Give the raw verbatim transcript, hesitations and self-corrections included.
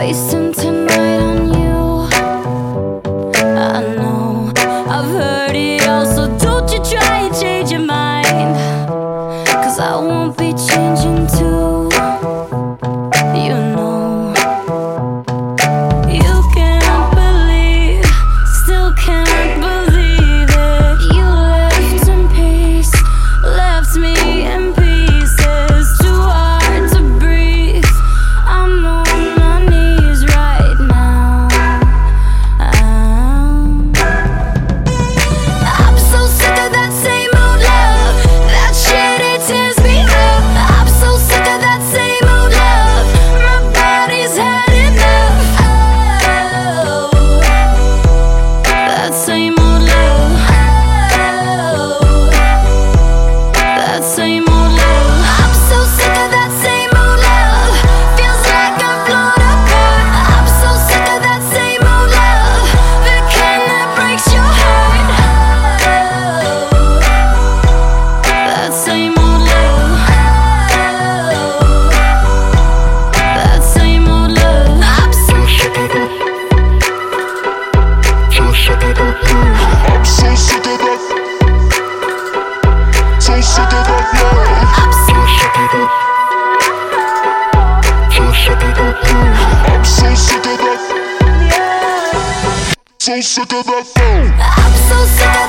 wasting tonight on you. I know I've heard it all, so don't you try and change your mind, 'cause I won't be changing too. You know, you can't believe, still can't believe it. You left in peace, left me in pieces, too hard to breathe. I'm on my knees right now. I'm, I'm so sick of that same old love. That shit, it tears me up. I'm so sick of that same old love. My body's had enough. Oh, that same old love. Oh, that same old love. I'm so sick of that same old love. Feels like I'm blown apart. I'm so sick of that same old love. The kind that breaks your heart. Oh, that same old love. Oh, that same old love. I'm so sick of it. So sick of it. I'm so sick of that. So sick of that love. I'm so sick of it. So sick of that love. I'm so sick of that. So sick of that love. I'm so sick of